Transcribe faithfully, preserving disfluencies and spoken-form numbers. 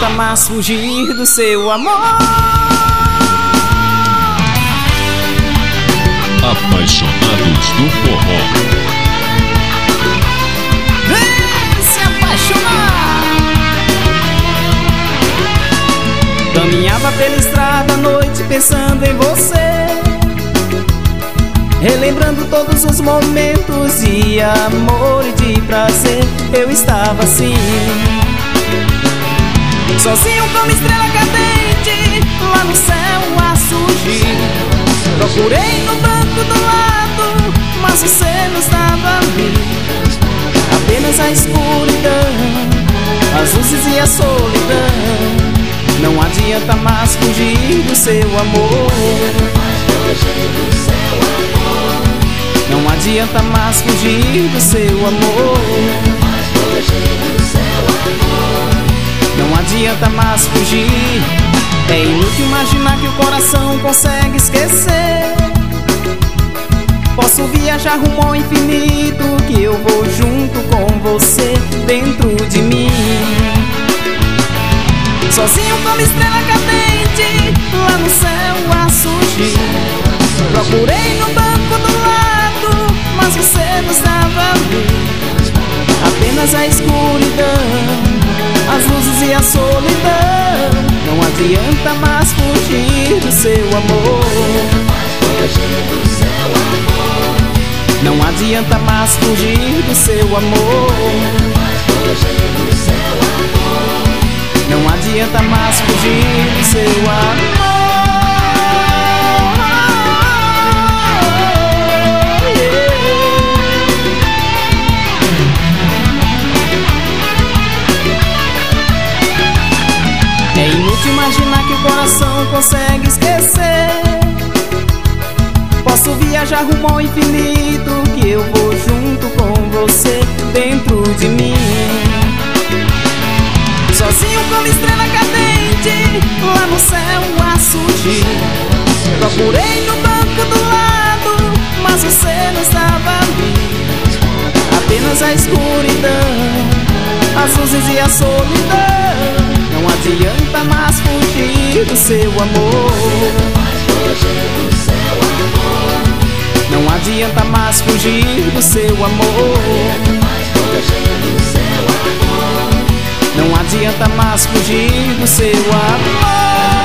adianta mais fugir do seu amor. Apaixonados do forró. Vem se apaixonar. Caminhava pela estrada à noite pensando em você, relembrando todos os momentos de amor e de prazer. Eu estava assim, sozinho como estrela cadente, lá no céu a surgir. Procurei no banco do lado, mas você não estava ali. Apenas a escuridão, as luzes e a solidão. Não adianta mais fugir do seu amor. Não adianta mais fugir do seu amor. Não adianta mais fugir. É inútil imaginar que o coração consegue esquecer. Posso viajar rumo ao infinito, que eu vou junto com você dentro de mim. Sozinho como estrela cadente, lá no céu a surgir. Procurei no banco do lado, mas você não estava ali. Apenas a escuridão, as luzes e a solidão. Não adianta mais fugir do seu amor. Não adianta mais fugir do seu amor. Não adianta mais fugir do seu amor. É inútil imaginar que o coração consegue esquecer. Posso viajar rumo ao infinito, que eu vou junto com você dentro de mim. Sozinho como estrela cadente, lá no céu a surgir. Procurei no banco do lado, mas você não estava ali. Apenas a escuridão, as luzes e a solidão. Não adianta mais fugir do seu amor. Não adianta mais fugir do seu amor. Não adianta mais fugir do seu amor.